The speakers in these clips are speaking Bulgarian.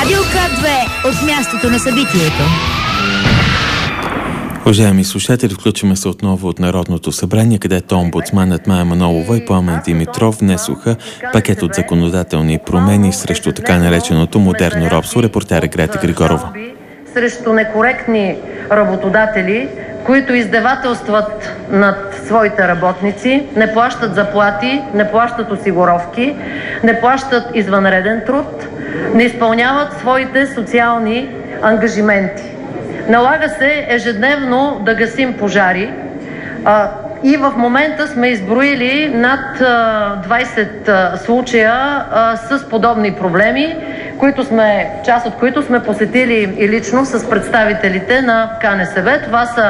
Радио К2 от мястото на събитието. Уважаеми слушатели, включваме се отново от Народното събрание, където омбудсманът Мая Манолова и Пламен Димитров внесоха пакет от законодателни промени срещу така нареченото модерно робство. Репортер Грета Григорова. Срещу некоректни работодатели, които издевателстват над своите работници, не плащат заплати, не плащат осигуровки, не плащат извънреден труд, не изпълняват своите социални ангажименти. Налага се ежедневно да гасим пожари и в момента сме изброили над 20 случая с подобни проблеми, част от които сме посетили и лично с представителите на КНСБ. Това са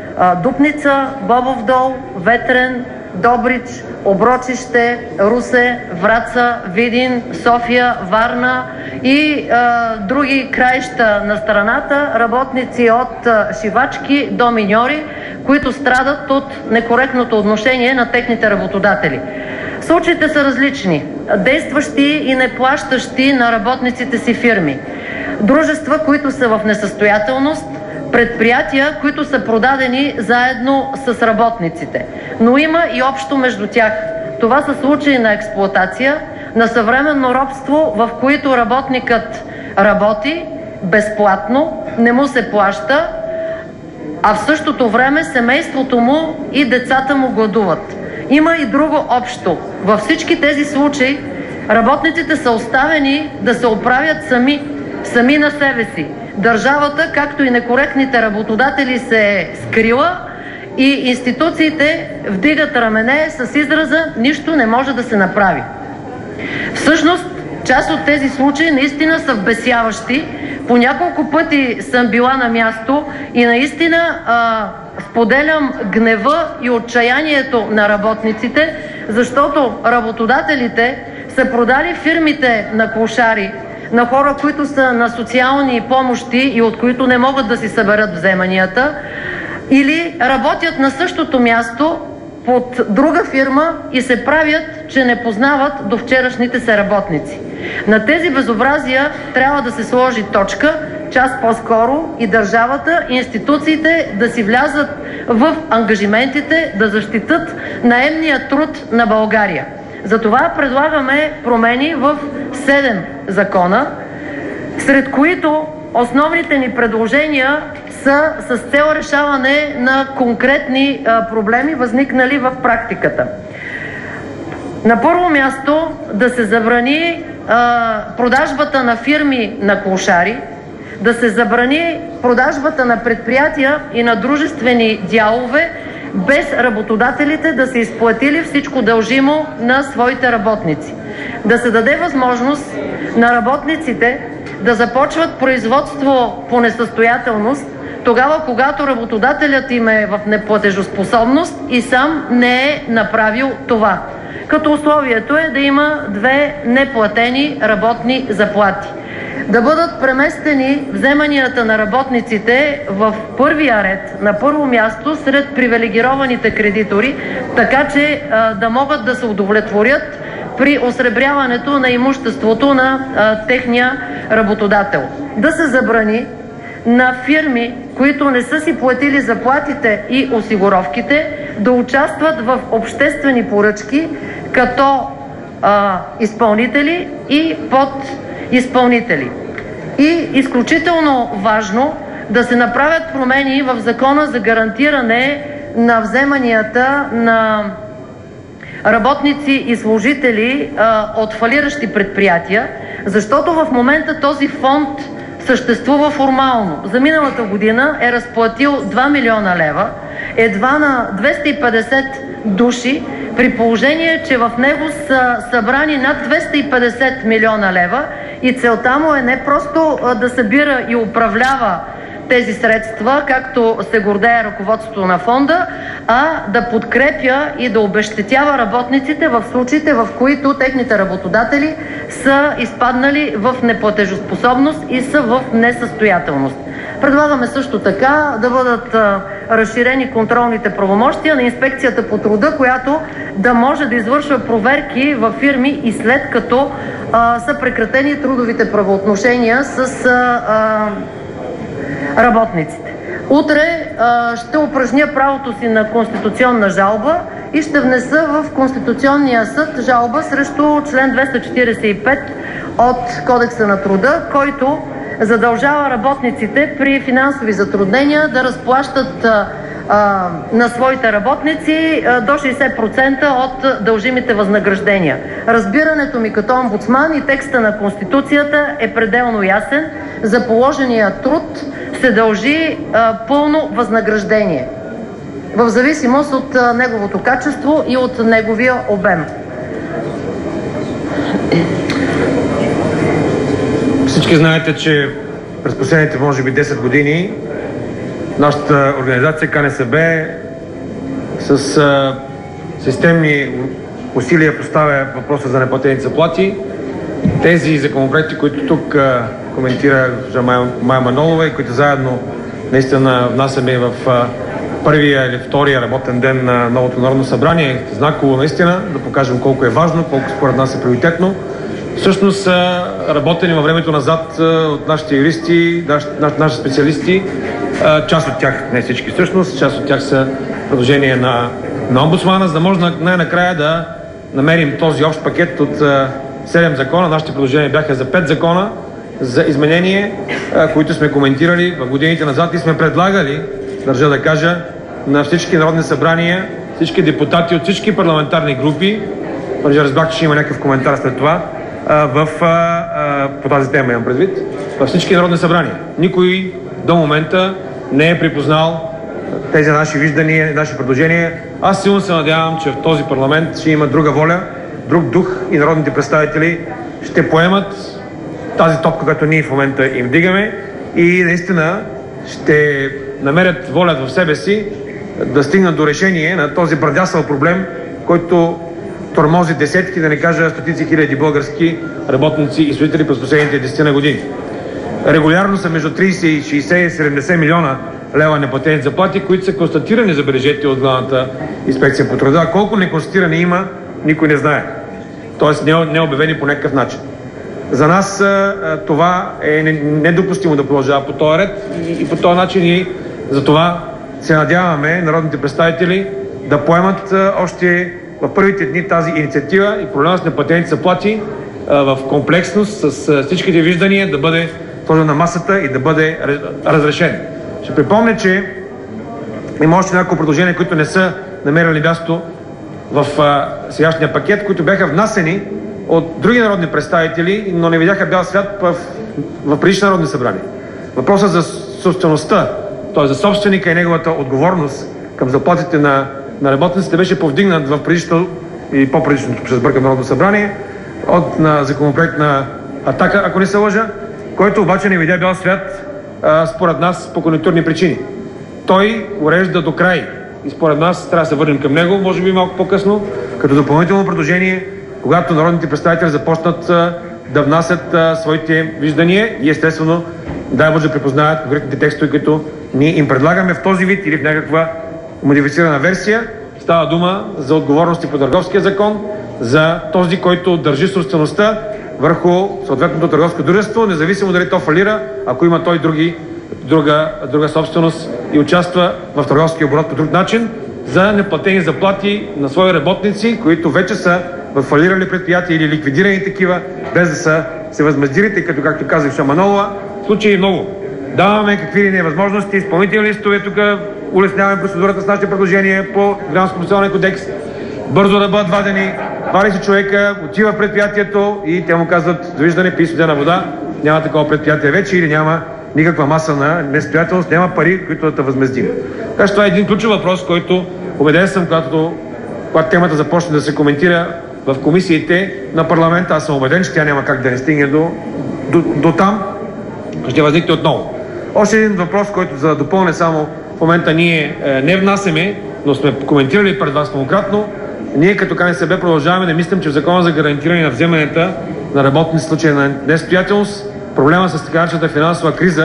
Дупница, Бобов дол, Ветрен, Добрич, Оброчище, Русе, Враца, Видин, София, Варна и други краища на страната, работници от шивачки до миньори, които страдат от некоректното отношение на техните работодатели. Случаите са различни. Действащи и неплащащи на работниците си фирми, дружества, които са в несъстоятелност, предприятия, които са продадени заедно с работниците. Но има и общо между тях. Това са случаи на експлоатация, на съвременно робство, в които работникът работи безплатно, не му се плаща, а в същото време семейството му и децата му гладуват. Има и друго общо. Във всички тези случаи работниците са оставени да се оправят сами на себе си. Държавата, както и некоректните работодатели, се е скрила и институциите вдигат рамене с израза "нищо не може да се направи". Всъщност, част от тези случаи наистина са вбесяващи. По няколко пъти съм била на място и наистина споделям гнева и отчаянието на работниците, защото работодателите са продали фирмите на клошари, на хора, които са на социални помощи и от които не могат да си съберат вземанията, или работят на същото място под друга фирма и се правят, че не познават до вчерашните си работници. На тези безобразия трябва да се сложи точка, час по-скоро, и държавата, и институциите да си влязат в ангажиментите да защитат наемния труд на България. Затова предлагаме промени в 7 закона, сред които основните ни предложения са с цел решаване на конкретни проблеми, възникнали в практиката. На първо място да се забрани продажбата на фирми на клошари, да се забрани продажбата на предприятия и на дружествени дялове, без работодателите да са изплатили всичко дължимо на своите работници. Да се даде възможност на работниците да започват производство по несъстоятелност тогава, когато работодателят им е в неплатежоспособност и сам не е направил това. Като условието е да има 2 неплатени работни заплати. Да бъдат преместени вземанията на работниците в първия ред, на първо място сред привилегированите кредитори, така че да могат да се удовлетворят при осребряването на имуществото на техния работодател. Да се забрани на фирми, които не са си платили заплатите и осигуровките, да участват в обществени поръчки като изпълнители и подизпълнители. И изключително важно да се направят промени в Закона за гарантиране на вземанията на работници и служители от фалиращи предприятия, защото в момента този фонд съществува формално. За миналата година е разплатил 2 милиона лева едва на 250 души, при положение, че в него са събрани над 250 милиона лева и целта му е не просто да събира и управлява тези средства, както се гордее ръководството на фонда, а да подкрепя и да обезщетява работниците в случаите, в които техните работодатели са изпаднали в неплатежоспособност и са в несъстоятелност. Предлагаме също така да бъдат разширени контролните правомощия на Инспекцията по труда, която да може да извършва проверки във фирми и след като са прекратени трудовите правоотношения с работниците. Утре ще упражня правото си на конституционна жалба и ще внеса в Конституционния съд жалба срещу член 245 от Кодекса на труда, който задължава работниците при финансови затруднения да разплащат на своите работници до 60% от дължимите възнаграждения. Разбирането ми като омбудсман и текста на Конституцията е пределно ясен. За положения труд се дължи пълно възнаграждение в зависимост от неговото качество и от неговия обем. Всички знаете, че през последните може би 10 години нашата организация КНСБ с системни усилия поставя въпроса за неплатените заплати. Тези законопроекти, които тук коментира Мая Манолова и които заедно наистина внасяме в първия или втория работен ден на новото Народно събрание, знаково наистина да покажем колко е важно, колко според нас е приоритетно. Всъщност работени във времето назад от нашите юристи, нашите специалисти, част от тях, не всички всъщност, част от тях са предложения на омбудсмана, за да може най-накрая да намерим този общ пакет от 7 закона. Нашите предложения бяха за 5 закона за изменение, които сме коментирали в годините назад и сме предлагали, държа да кажа, на всички народни събрания, всички депутати от всички парламентарни групи, понеже разбрах, че ще има някакъв коментар след това, по тази тема имам предвид, във всички народни събрания. Никой до момента не е припознал тези наши виждания, наши предложения. Аз силно се надявам, че в този парламент ще има друга воля, друг дух и народните представители ще поемат тази топка, която ние в момента им вдигаме и наистина ще намерят воля в себе си да стигнат до решение на този бърдясъл проблем, който тормози десетки, да не кажа стотици хиляди български работници и служители през последните 10 години. Регулярно са между 30 и 60 и 70 милиона лева неплатени заплати, които са констатирани, забележете, от главната инспекция по труда. Колко неконстатирани има, никой не знае. Тоест не обявени по някакъв начин. За нас това е недопустимо да продължава по този ред и по този начин и за това се надяваме народните представители да поемат още в първите дни тази инициатива и проблема с неплатените заплати в комплексност с всичките виждания да бъде сложен на масата и да бъде разрешен. Ще припомня, че има още няколко предложения, които не са намерили място в сегашния пакет, които бяха внасени от други народни представители, но не видяха бял свят в предишни народни събрания. Въпросът за собствеността, т.е. за собственика и неговата отговорност към заплатите на работниците беше повдигнат в предишното и по-предишното, ще сбъркам, Народно събрание на законопроект на Атака, ако не се лъжа, който обаче не видя бял свят според нас по конюнктурни причини. Той урежда до край и според нас трябва да се върнем към него, може би малко по-късно, като допълнително предложение, когато народните представители започнат да внасят своите виждания и естествено да може да припознаят конкретните текстове, които ние им предлагаме в този вид или в някаква модифицирана версия. Става дума за отговорности по Търговския закон, за този, който държи собствеността върху съответното търговско дружество, независимо дали то фалира, ако има той друга собственост и участва в търговския оборот по друг начин, за неплатени заплати на свои работници, които вече са в фалирали предприятия или ликвидирани такива, без да са се възмездили, тъй като, както казах Шаманова, случаи много. Даваме какви ли невъзможности, изпълнителни листове, тук улесняваме процедурата с нашите предложения по Гражданско-процесуалния кодекс, бързо да бъдат вадени, 20 човека, отива в предприятието и те му казват: довиждане, пий студена вода, няма такова предприятие вече или няма никаква маса на несъстоятелност, няма пари, които да те възмездим. Така че това е един ключов въпрос, който убеден съм, когато темата започне да се коментира в комисиите на парламента, аз съм убеден, че тя няма как да не стигне до там, ще възникне отново. Още един въпрос, който за да допълня само в момента ние не внасяме, но сме коментирали пред вас многократно. Ние като КНСБ продължаваме да мислим, че в Закона за гарантиране на вземанията на работници в случай на несъстоятелност, проблема с така наречената финансова криза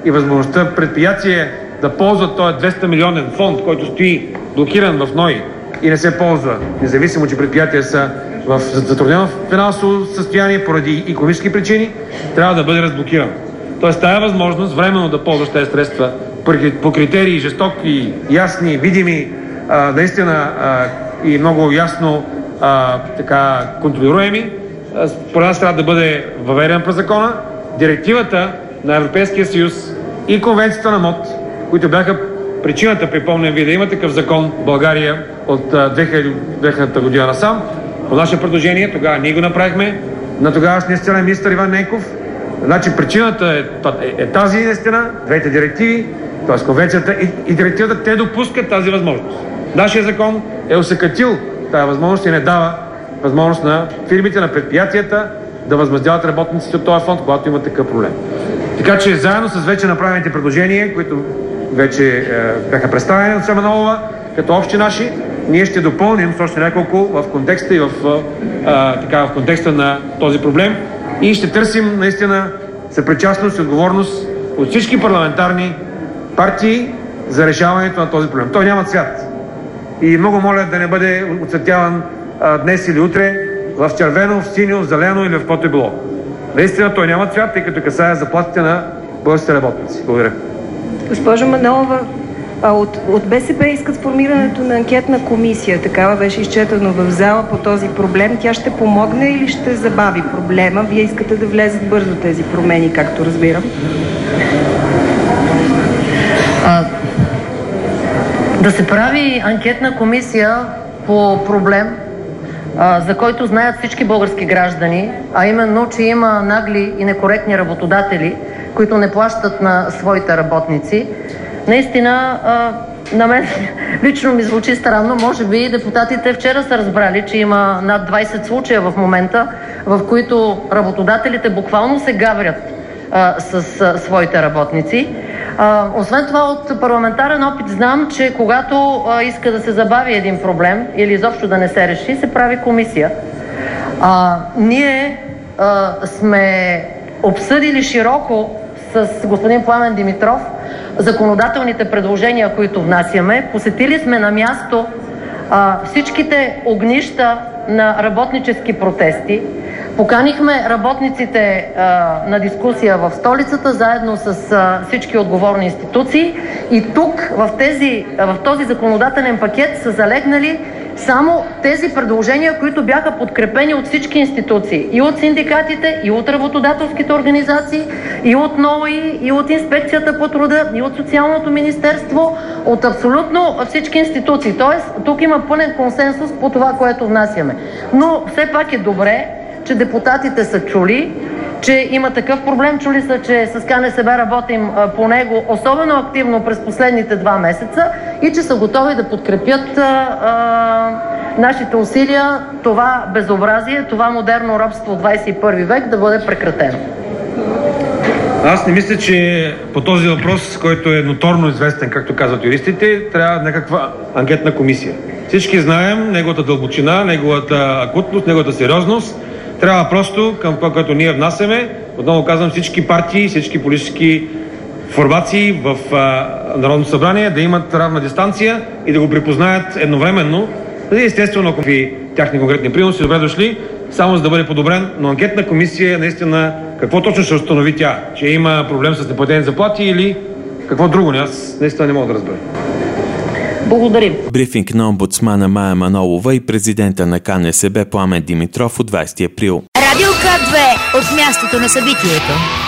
и възможността предприятие да ползва този 200 милионен фонд, който стои блокиран в НОИ и не се ползва, независимо, че предприятия са в затруднено финансово състояние поради икономически причини, трябва да бъде разблокиран. Тоест тая възможност временно да ползваш тези средства по критерии жестоки, ясни, видими, наистина и много ясно контролируеми, според нас трябва да бъде въведен през закона. Директивата на Европейския съюз и конвенцията на МОД, които бяха причината, припомням ви, да има такъв закон в България от 2000 година насам. По наше предложение, тогава ние го направихме, на тогавашния социален министър Иван Ненков. Значи причината е тази наистина, двете директиви, т.е. конвенцията и директивата, те допускат тази възможност. Нашия закон е осъкатил тази възможност и не дава възможност на фирмите, на предприятията да възмездяват работниците от този фонд, когато има такъв проблем. Така че заедно с вече направените предложения, които вече бяха представени от Семенолова, като общи наши, ние ще допълним с още няколко в контекста и в контекста на този проблем и ще търсим наистина съпричастност и отговорност от всички парламентарни партии за решаването на този проблем. Той няма цвят. И много моля да не бъде оцветяван днес или утре в червено, в синьо, в зелено или в каквото е било. Наистина той няма цвят, тъй като касае заплатите на българските работници. Благодаря. Госпожо Манолова, от БСП искат сформирането на анкетна комисия. Такава беше изчетено в зала по този проблем. Тя ще помогне или ще забави проблема? Вие искате да влезат бързо тези промени, както разбирам. Да се прави анкетна комисия по проблем, за който знаят всички български граждани, а именно, че има нагли и некоректни работодатели, които не плащат на своите работници. Наистина, на мен лично ми звучи странно. Може би депутатите вчера са разбрали, че има над 20 случая в момента, в които работодателите буквално се гаврят с своите работници. Освен това, от парламентарен опит знам, че когато иска да се забави един проблем или изобщо да не се реши, се прави комисия. Ние сме обсъдили широко с господин Пламен Димитров законодателните предложения, които внасяме. Посетили сме на място всичките огнища на работнически протести. Поканихме работниците на дискусия в столицата, заедно с всички отговорни институции. И тук, в този законодателен пакет, са залегнали само тези предложения, които бяха подкрепени от всички институции. И от синдикатите, и от работодателските организации, и от НОИ, и от Инспекцията по труда, и от Социалното министерство, от абсолютно всички институции. Тоест, тук има пълен консенсус по това, което внасяме. Но все пак е добре, че депутатите са чули, че има такъв проблем. Чули са, че с КНСБ работим по него особено активно през последните 2 месеца и че са готови да подкрепят нашите усилия това безобразие, това модерно робство от 21 век да бъде прекратено. Аз не мисля, че по този въпрос, който е ноторно известен, както казват юристите, трябва някаква анкетна комисия. Всички знаем неговата дълбочина, неговата акутност, неговата сериозност. Трябва просто, към това, което ние внасяме, отново казвам, всички партии, всички политически формации в Народното събрание да имат равна дистанция и да го припознаят едновременно. Естествено, ако ви тяхни конкретни приноси, добре дошли, само за да бъде подобрен, но анкетна комисия наистина, какво точно ще установи тя? Че има проблем с неплатени заплати или какво друго? Аз наистина не мога да разбера. Благодарим. Брифинг на омбудсмана Мая Манолова и президента на КНСБ Пламен Димитров от 20 април. Радио К2 от мястото на събитието.